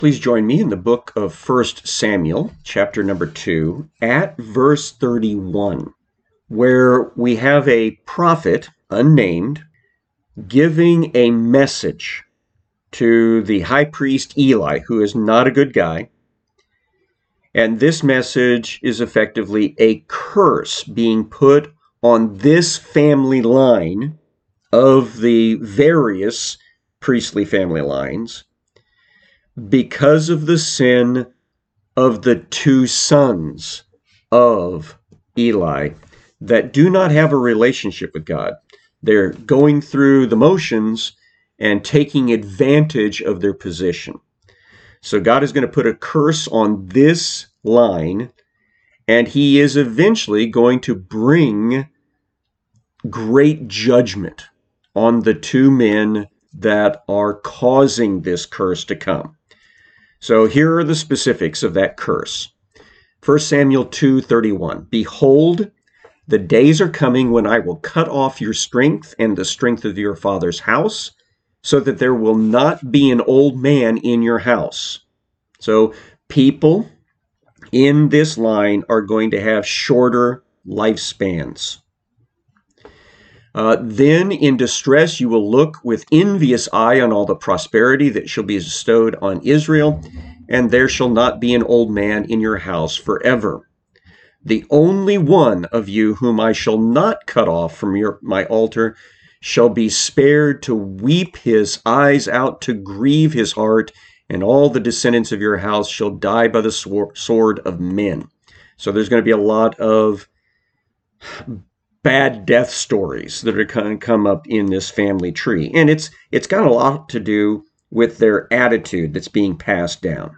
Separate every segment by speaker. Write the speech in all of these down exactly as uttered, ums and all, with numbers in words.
Speaker 1: Please join me in the book of First Samuel, chapter number two, at verse thirty-one, where we have a prophet, unnamed, giving a message to the high priest Eli, who is not a good guy. And this message is effectively a curse being put on this family line of the various priestly family lines because of the sin of the two sons of Eli that do not have a relationship with God. They're going through the motions and taking advantage of their position. So God is going to put a curse on this line, and he is eventually going to bring great judgment on the two men that are causing this curse to come. So here are the specifics of that curse. First Samuel two thirty-one, Behold, the days are coming when I will cut off your strength and the strength of your father's house, so that there will not be an old man in your house. So people in this line are going to have shorter lifespans. Uh, then in distress you will look with envious eye on all the prosperity that shall be bestowed on Israel, and there shall not be an old man in your house forever. The only one of you whom I shall not cut off from your, my altar shall be spared to weep his eyes out, to grieve his heart, and all the descendants of your house shall die by the sword of men. So there's going to be a lot of bad death stories that are going to come up in this family tree. And it's it's got a lot to do with their attitude that's being passed down.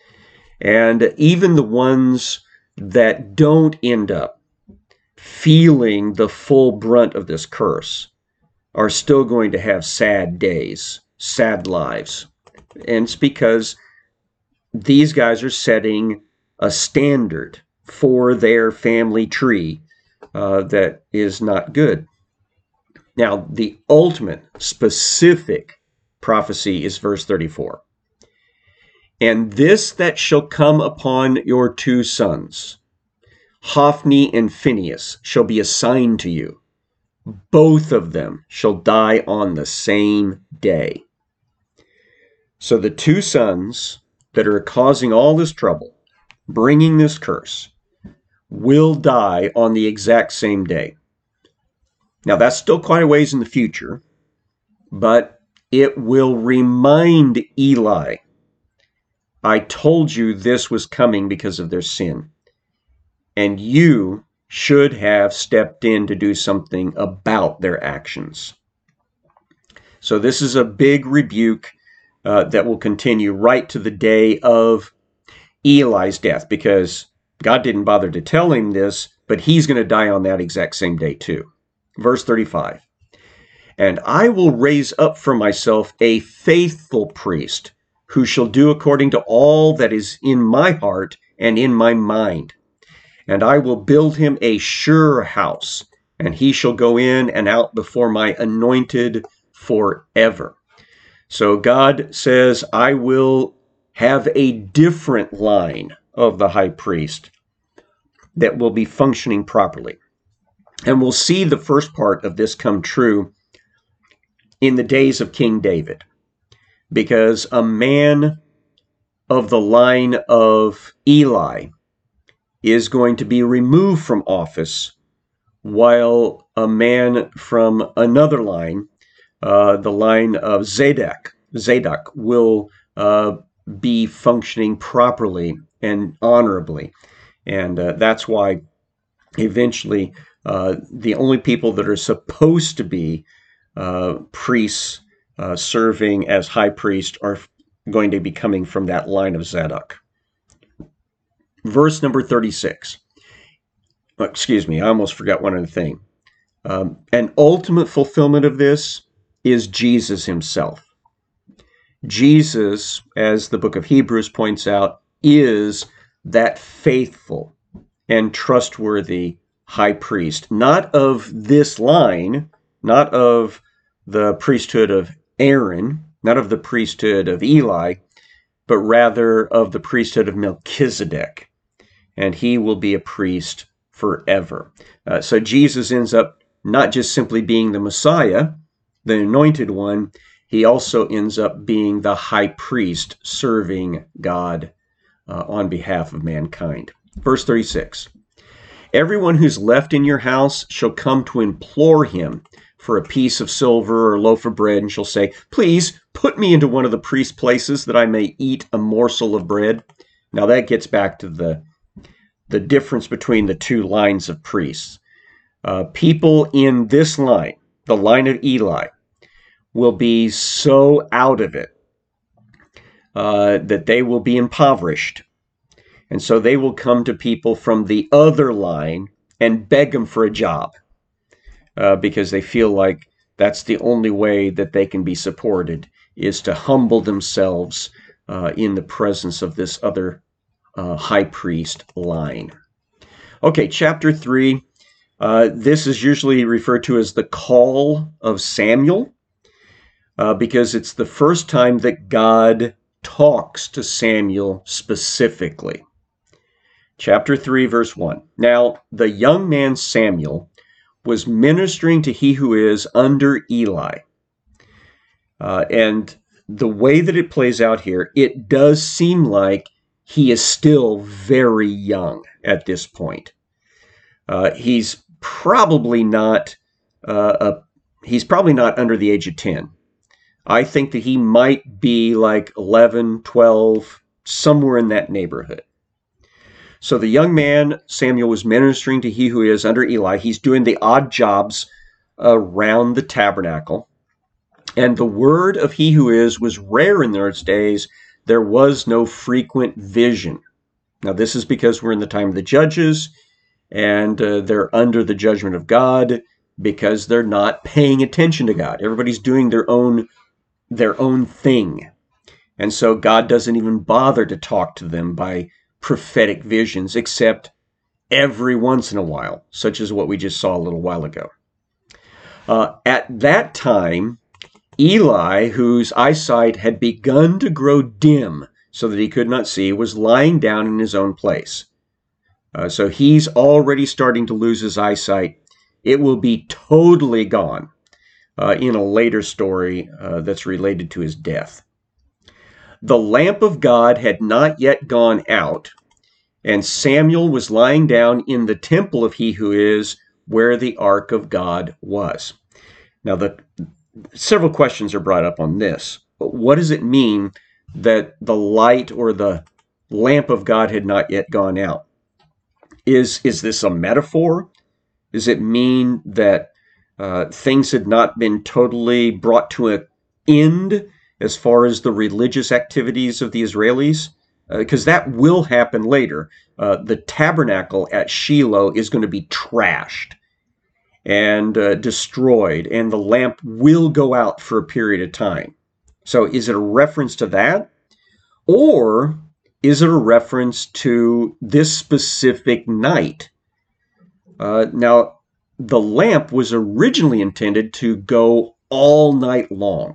Speaker 1: And even the ones that don't end up feeling the full brunt of this curse are still going to have sad days, sad lives. And it's because these guys are setting a standard for their family tree Uh, that is not good. Now, the ultimate specific prophecy is verse thirty-four. And this that shall come upon your two sons, Hophni and Phinehas, shall be a sign to you. Both of them shall die on the same day. So the two sons that are causing all this trouble, bringing this curse, will die on the exact same day. Now, that's still quite a ways in the future, but it will remind Eli, I told you this was coming because of their sin, and you should have stepped in to do something about their actions. So this is a big rebuke uh, that will continue right to the day of Eli's death, because God didn't bother to tell him this, but he's going to die on that exact same day too. Verse thirty-five, And I will raise up for myself a faithful priest, who shall do according to all that is in my heart and in my mind. And I will build him a sure house, and he shall go in and out before my anointed forever. So God says, I will have a different line of the high priest that will be functioning properly. And we'll see the first part of this come true in the days of King David, because a man of the line of Eli is going to be removed from office, while a man from another line, uh, the line of Zadok, Zadok will uh, be functioning properly and honorably. And uh, that's why eventually uh, the only people that are supposed to be uh, priests uh, serving as high priest are going to be coming from that line of Zadok. Verse number thirty-six. Excuse me, I almost forgot one other thing. Um, an ultimate fulfillment of this is Jesus himself. Jesus, as the book of Hebrews points out, is that faithful and trustworthy high priest, not of this line, not of the priesthood of Aaron, not of the priesthood of Eli, but rather of the priesthood of Melchizedek, and he will be a priest forever. Uh, so Jesus ends up not just simply being the Messiah, the anointed one, he also ends up being the high priest serving God uh, on behalf of mankind. Verse thirty-six, everyone who's left in your house shall come to implore him for a piece of silver or a loaf of bread, and shall say, please put me into one of the priest's places that I may eat a morsel of bread. Now that gets back to the, the difference between the two lines of priests. Uh, people in this line, the line of Eli, will be so out of it uh, that they will be impoverished. And so they will come to people from the other line and beg them for a job uh, because they feel like that's the only way that they can be supported, is to humble themselves uh, in the presence of this other uh, high priest line. Okay, chapter three. Uh, this is usually referred to as the call of Samuel. Uh, because it's the first time that God talks to Samuel specifically. Chapter three, verse one. Now, the young man Samuel was ministering to he who is under Eli. Uh, and the way that it plays out here, it does seem like he is still very young at this point. Uh, he's probably not uh, a, he's probably not under the age of ten. I think that he might be like eleven, twelve, somewhere in that neighborhood. So the young man, Samuel, was ministering to he who is under Eli. He's doing the odd jobs around the tabernacle. And the word of he who is was rare in those days. There was no frequent vision. Now, this is because we're in the time of the judges, and uh, they're under the judgment of God because they're not paying attention to God. Everybody's doing their own their own thing. And so God doesn't even bother to talk to them by prophetic visions, except every once in a while, such as what we just saw a little while ago. Uh, at that time, Eli, whose eyesight had begun to grow dim so that he could not see, was lying down in his own place. Uh, so he's already starting to lose his eyesight. It will be totally gone Uh, in a later story uh, that's related to his death. The lamp of God had not yet gone out, and Samuel was lying down in the temple of he who is, where the ark of God was. Now, the several questions are brought up on this. What does it mean that the light or the lamp of God had not yet gone out? Is, is this a metaphor? Does it mean that Uh, things had not been totally brought to an end as far as the religious activities of the Israelis? Because uh, that will happen later. Uh, the tabernacle at Shiloh is going to be trashed and uh, destroyed, and the lamp will go out for a period of time. So is it a reference to that? Or is it a reference to this specific night? Uh, now, the lamp was originally intended to go all night long.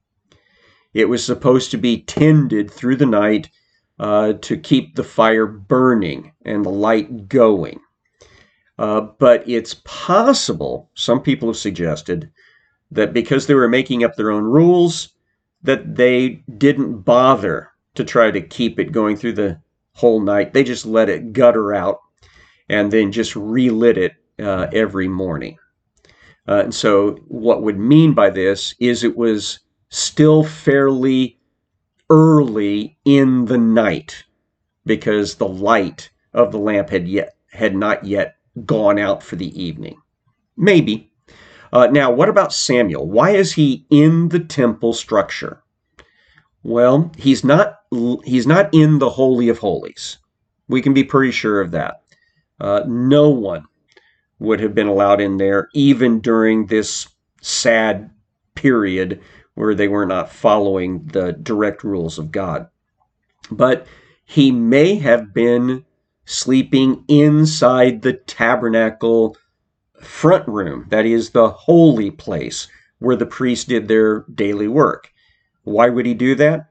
Speaker 1: It was supposed to be tended through the night uh, to keep the fire burning and the light going. Uh, but it's possible, some people have suggested, that because they were making up their own rules, that they didn't bother to try to keep it going through the whole night. They just let it gutter out and then just relit it Uh, every morning. Uh, and so what would mean by this is it was still fairly early in the night because the light of the lamp had yet had not yet gone out for the evening. Maybe. Uh, now, what about Samuel? Why is he in the temple structure? Well, he's not he's not in the Holy of Holies. We can be pretty sure of that. Uh, no one would have been allowed in there, even during this sad period where they were not following the direct rules of God. But he may have been sleeping inside the tabernacle front room, that is the holy place where the priests did their daily work. Why would he do that?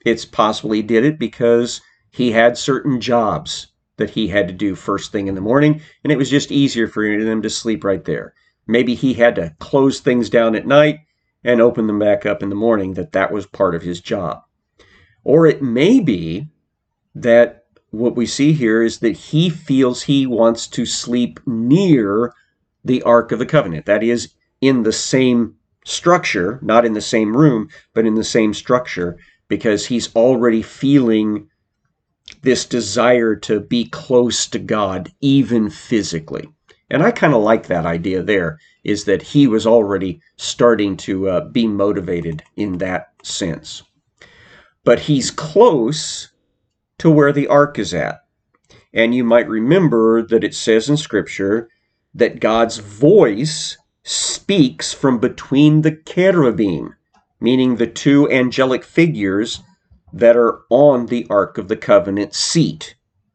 Speaker 1: It's possible he did it because he had certain jobs that he had to do first thing in the morning, and it was just easier for them to sleep right there. Maybe he had to close things down at night and open them back up in the morning, that that was part of his job. Or it may be that what we see here is that he feels he wants to sleep near the Ark of the Covenant. That is, in the same structure, not in the same room, but in the same structure, because he's already feeling this desire to be close to God, even physically. And I kind of like that idea there, is that he was already starting to uh, be motivated in that sense. But he's close to where the ark is at. And you might remember that it says in Scripture that God's voice speaks from between the cherubim, meaning the two angelic figures that are on the Ark of the Covenant seat.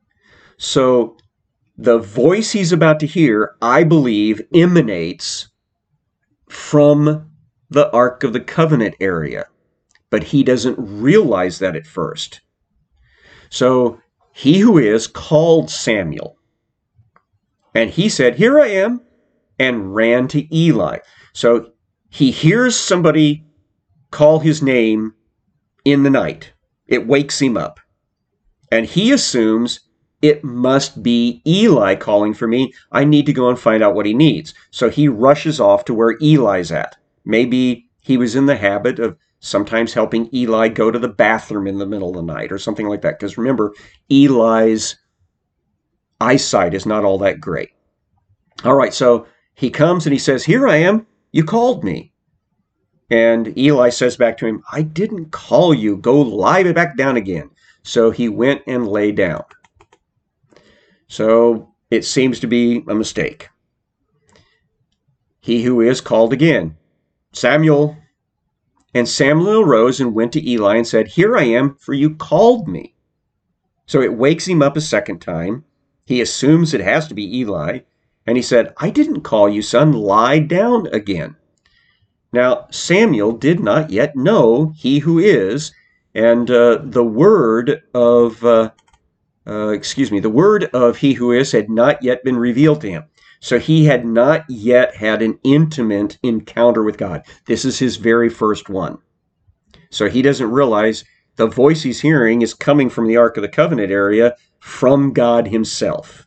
Speaker 1: So the voice he's about to hear, I believe, emanates from the Ark of the Covenant area, but he doesn't realize that at first. So he who is called Samuel, and he said, "Here I am," and ran to Eli. So he hears somebody call his name in the night. It wakes him up. And he assumes it must be Eli calling for me. I need to go and find out what he needs. So he rushes off to where Eli's at. Maybe he was in the habit of sometimes helping Eli go to the bathroom in the middle of the night or something like that. Because remember, Eli's eyesight is not all that great. All right, so he comes and he says, "Here I am. You called me." And Eli says back to him, "I didn't call you. Go lie back down again." So he went and lay down. So it seems to be a mistake. He who is called again, "Samuel." And Samuel arose and went to Eli and said, "Here I am, for you called me." So it wakes him up a second time. He assumes it has to be Eli. And he said, "I didn't call you, son. Lie down again." Now, Samuel did not yet know he who is, and uh, the word of, uh, uh, excuse me, the word of he who is had not yet been revealed to him. So he had not yet had an intimate encounter with God. This is his very first one. So he doesn't realize the voice he's hearing is coming from the Ark of the Covenant area from God himself.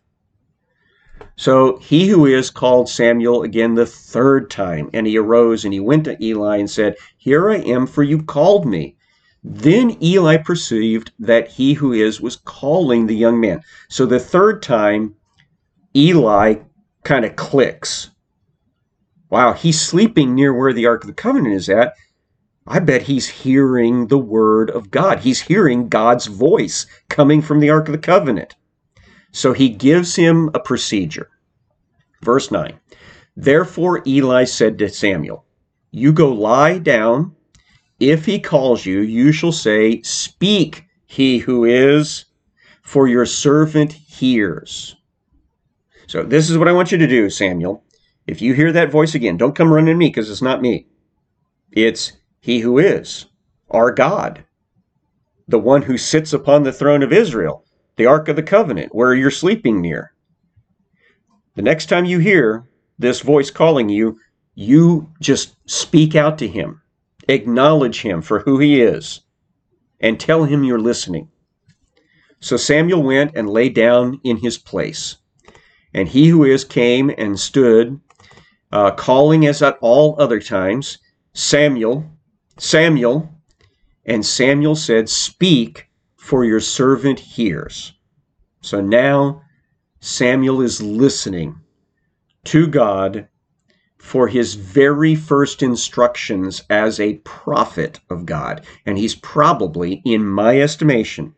Speaker 1: So he who is called Samuel again the third time, and he arose and he went to Eli and said, "Here I am, for you called me." Then Eli perceived that he who is was calling the young man. So the third time, Eli kind of clicks. Wow, he's sleeping near where the Ark of the Covenant is at. I bet he's hearing the word of God. He's hearing God's voice coming from the Ark of the Covenant. So he gives him a procedure. Verse nine, "Therefore Eli said to Samuel, you go lie down. If he calls you, you shall say, 'Speak, he who is, for your servant hears.'" So this is what I want you to do, Samuel. If you hear that voice again, don't come running to me, because it's not me. It's he who is, our God, the one who sits upon the throne of Israel, the Ark of the Covenant, where you're sleeping near. The next time you hear this voice calling you, you just speak out to him, acknowledge him for who he is, and tell him you're listening. So Samuel went and lay down in his place. And he who is came and stood, uh, calling as at all other times, "Samuel, Samuel." And Samuel said, "Speak, for your servant hears." So now Samuel is listening to God for his very first instructions as a prophet of God. And he's probably, in my estimation,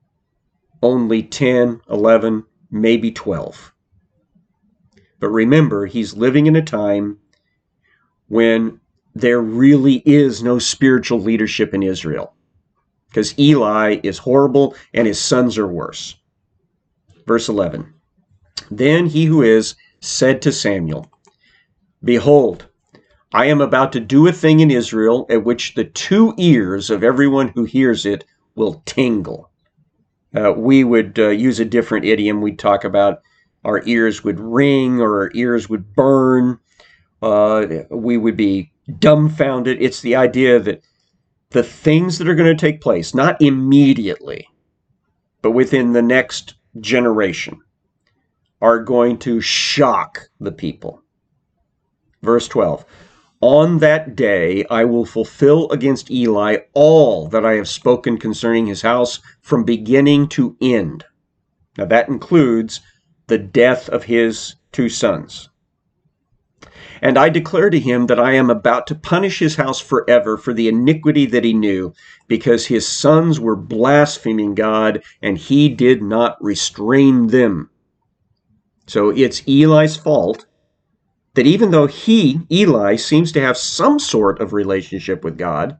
Speaker 1: only ten, eleven, maybe twelve. But remember, he's living in a time when there really is no spiritual leadership in Israel, because Eli is horrible and his sons are worse. Verse eleven, "Then he who is said to Samuel, Behold, I am about to do a thing in Israel at which the two ears of everyone who hears it will tingle. Uh, we would uh, use a different idiom. We'd talk about our ears would ring or our ears would burn. Uh, we would be dumbfounded. It's the idea that the things that are going to take place, not immediately, but within the next generation, are going to shock the people. Verse twelve, on that day I will fulfill against Eli all that I have spoken concerning his house from beginning to end. Now that includes the death of his two sons. And I declare to him that I am about to punish his house forever for the iniquity that he knew, because his sons were blaspheming God, and he did not restrain them. So it's Eli's fault that even though he, Eli, seems to have some sort of relationship with God,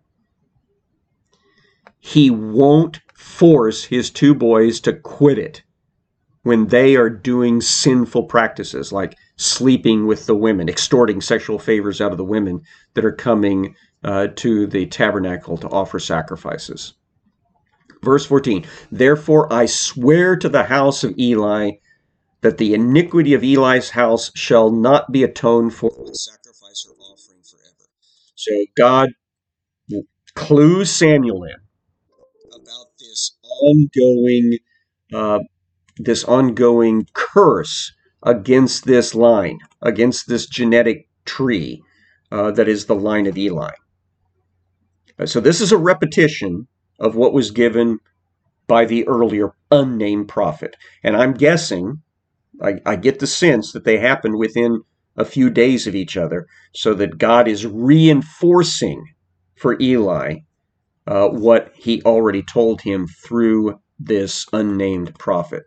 Speaker 1: he won't force his two boys to quit it when they are doing sinful practices like sleeping with the women, extorting sexual favors out of the women that are coming uh, to the tabernacle to offer sacrifices. Verse fourteen, therefore I swear to the house of Eli that the iniquity of Eli's house shall not be atoned for with sacrifice or offering forever. So God clues Samuel in about this ongoing, uh, this ongoing curse against this line, against this genetic tree uh, that is the line of Eli. So this is a repetition of what was given by the earlier unnamed prophet. And I'm guessing, I, I get the sense that they happened within a few days of each other, so that God is reinforcing for Eli uh, what he already told him through this unnamed prophet.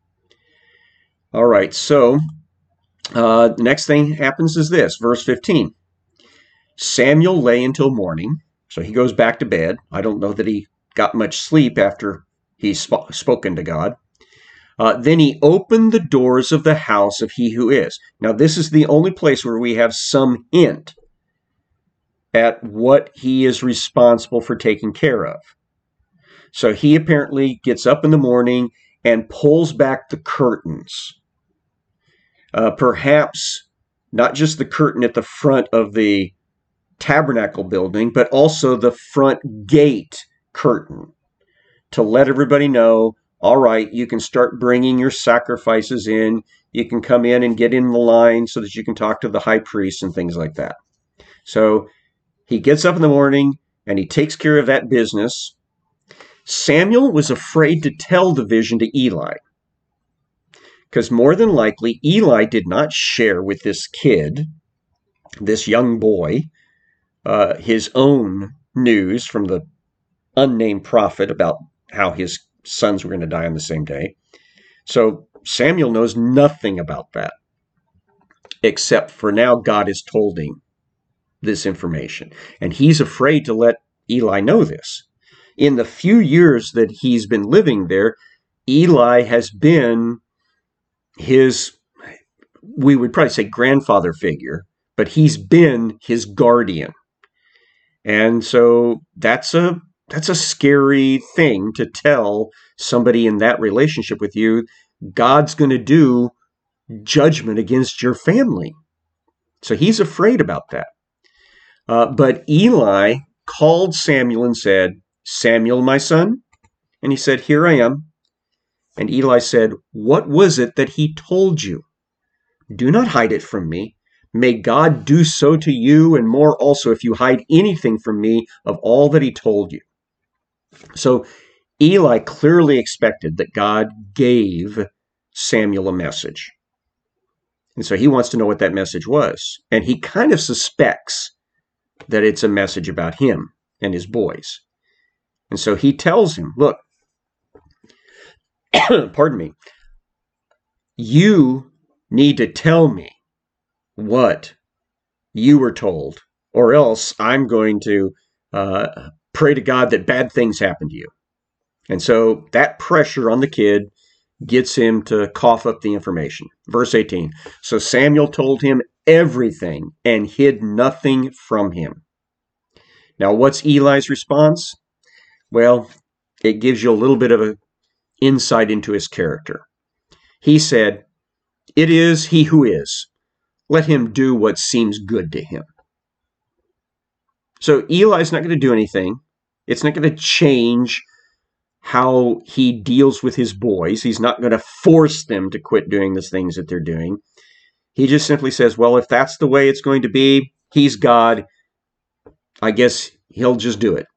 Speaker 1: All right, so uh, the next thing happens is this, verse fifteen. Samuel lay until morning, so he goes back to bed. I don't know that he got much sleep after he sp- spoken to God. Uh, then he opened the doors of the house of he who is. Now, this is the only place where we have some hint at what he is responsible for taking care of. So he apparently gets up in the morning and pulls back the curtains. Uh, perhaps not just the curtain at the front of the tabernacle building, but also the front gate curtain to let everybody know, all right, you can start bringing your sacrifices in. You can come in and get in the line so that you can talk to the high priest and things like that. So he gets up in the morning and he takes care of that business. Samuel was afraid to tell the vision to Eli, because more than likely Eli did not share with this kid, this young boy, uh, his own news from the unnamed prophet about how his sons were going to die on the same day. So Samuel knows nothing about that, except for now God has told him this information. And he's afraid to let Eli know this. In the few years that he's been living there, Eli has been his, we would probably say grandfather figure, but he's been his guardian. And so that's a that's a scary thing to tell somebody in that relationship with you. God's going to do judgment against your family. So he's afraid about that. Uh, but Eli called Samuel and said, Samuel, my son? And he said, here I am. And Eli said, what was it that he told you? Do not hide it from me. May God do so to you and more also if you hide anything from me of all that he told you. So Eli clearly expected that God gave Samuel a message. And so he wants to know what that message was. And he kind of suspects that it's a message about him and his boys. And so he tells him, look, pardon me, you need to tell me what you were told, or else I'm going to uh, pray to God that bad things happen to you. And so that pressure on the kid gets him to cough up the information. Verse eighteen, so Samuel told him everything and hid nothing from him. Now, what's Eli's response? Well, it gives you a little bit of an insight into his character. He said, "It is he who is. Let him do what seems good to him." So Eli's not going to do anything. It's not going to change how he deals with his boys. He's not going to force them to quit doing the things that they're doing. He just simply says, well, if that's the way it's going to be, he's God. I guess he'll just do it.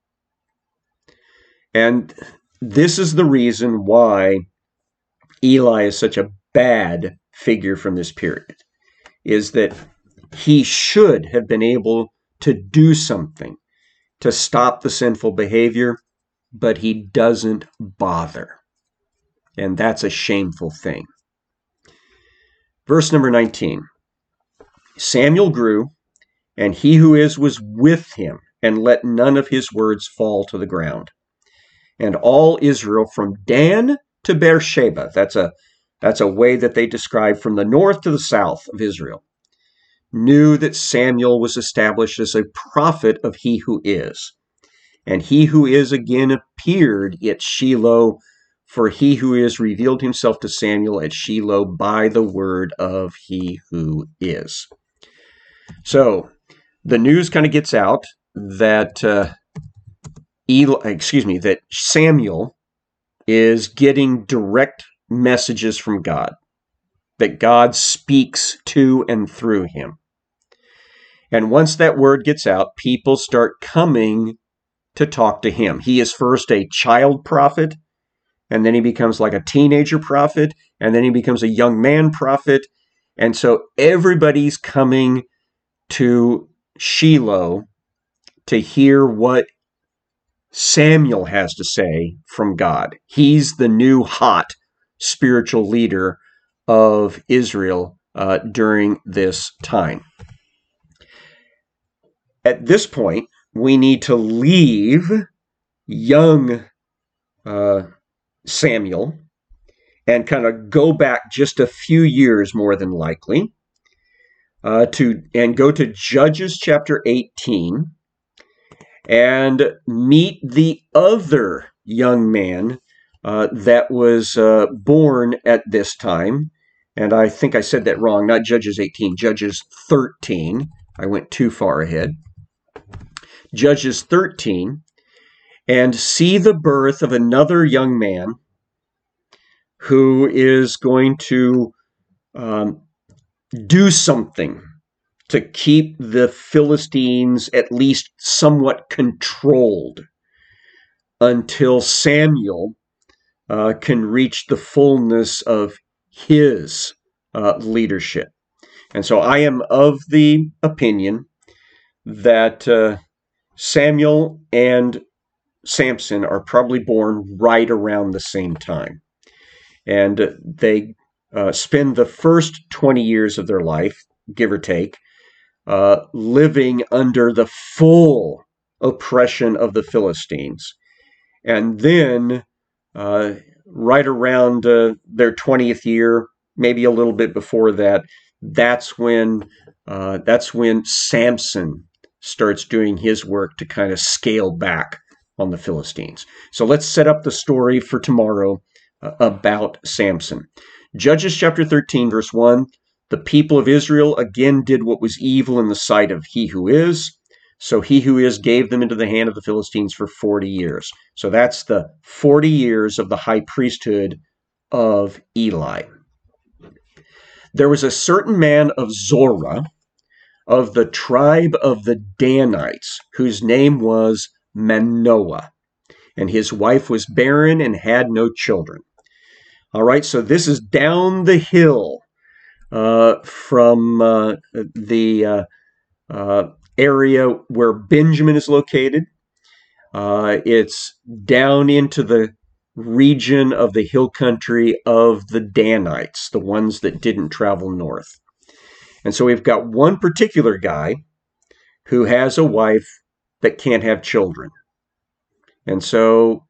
Speaker 1: And this is the reason why Eli is such a bad figure from this period, is that he should have been able to do something to stop the sinful behavior, but he doesn't bother. And that's a shameful thing. Verse number nineteen. Samuel grew, and he who is was with him, and let none of his words fall to the ground. And all Israel from Dan to Beersheba, that's a, that's a way that they describe from the north to the south of Israel, knew that Samuel was established as a prophet of he who is. And he who is again appeared at Shiloh, for he who is revealed himself to Samuel at Shiloh by the word of he who is. So the news kind of gets out that uh, Eli, excuse me, that Samuel is getting direct messages from God, that God speaks to and through him. And once that word gets out, people start coming to talk to him. He is first a child prophet, and then he becomes like a teenager prophet, and then he becomes a young man prophet. And so everybody's coming to Shiloh to hear what Samuel has to say from God. He's the new hot spiritual leader of Israel uh, during this time. At this point, we need to leave young uh, Samuel and kind of go back just a few years, more than likely, uh, to and go to Judges chapter eighteen and meet the other young man uh, that was uh, born at this time. And I think I said that wrong, not Judges eighteen, Judges thirteen. I went too far ahead. Judges thirteen, and see the birth of another young man who is going to um, do something to keep the Philistines at least somewhat controlled until Samuel uh, can reach the fullness of his uh, leadership. And so I am of the opinion that uh, Samuel and Samson are probably born right around the same time. And they uh, spend the first twenty years of their life, give or take, uh, living under the full oppression of the Philistines. And then, uh, right around uh, their twentieth year, maybe a little bit before that, that's when uh, that's when Samson starts doing his work to kind of scale back on the Philistines. So let's set up the story for tomorrow uh, about Samson. Judges chapter thirteen, verse one, the people of Israel again did what was evil in the sight of he who is. So he who is gave them into the hand of the Philistines for forty years. So that's the forty years of the high priesthood of Eli. There was a certain man of Zorah, of the tribe of the Danites, whose name was Manoah, and his wife was barren and had no children. All right, so this is down the hill uh, from uh, the uh, uh, area where Benjamin is located. Uh, it's down into the region of the hill country of the Danites, the ones that didn't travel north. And so we've got one particular guy who has a wife that can't have children. And so,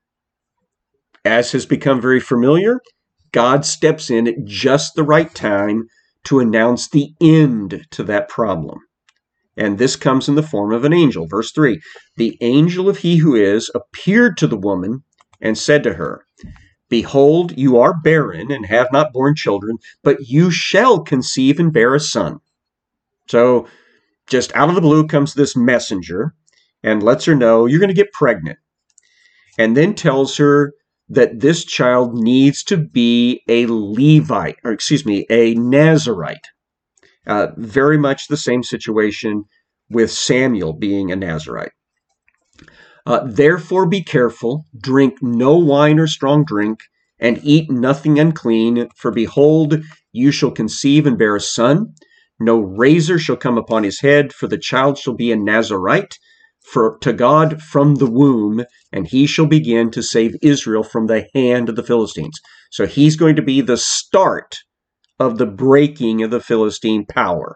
Speaker 1: as has become very familiar, God steps in at just the right time to announce the end to that problem. And this comes in the form of an angel. Verse three, the angel of he who is appeared to the woman, and said to her, Behold, you are barren and have not borne children, but you shall conceive and bear a son. So just out of the blue comes this messenger and lets her know you're going to get pregnant, and then tells her that this child needs to be a Levite, or excuse me, a Nazarite. Uh, very much the same situation with Samuel being a Nazarite. Uh, Therefore be careful, drink no wine or strong drink, and eat nothing unclean, for behold, you shall conceive and bear a son. No razor shall come upon his head, for the child shall be a Nazarite for to God from the womb, and he shall begin to save Israel from the hand of the Philistines. So he's going to be the start of the breaking of the Philistine power.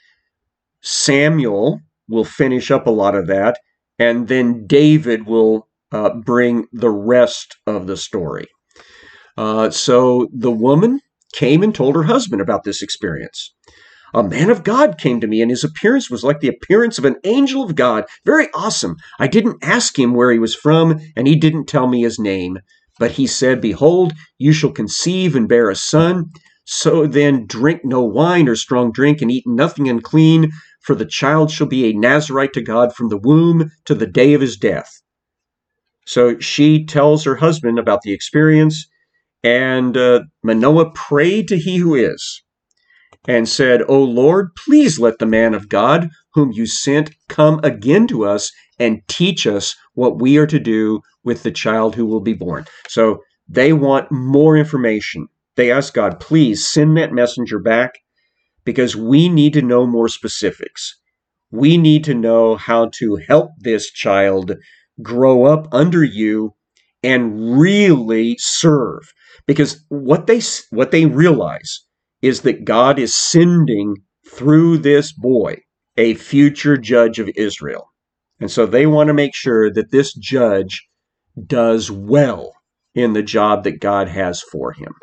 Speaker 1: Samuel will finish up a lot of that, and then David will uh, bring the rest of the story. Uh, so the woman came and told her husband about this experience. A man of God came to me, and his appearance was like the appearance of an angel of God. Very awesome. I didn't ask him where he was from, and he didn't tell me his name. But he said, Behold, you shall conceive and bear a son. So then drink no wine or strong drink, and eat nothing unclean, for the child shall be a Nazarite to God from the womb to the day of his death. So she tells her husband about the experience, and uh, Manoah prayed to he who is, and said, O Lord, please let the man of God whom you sent come again to us and teach us what we are to do with the child who will be born. So they want more information. They ask God, please send that messenger back, because we need to know more specifics. We need to know how to help this child grow up under you and really serve. Because what they what they realize is that God is sending through this boy a future judge of Israel. And so they want to make sure that this judge does well in the job that God has for him.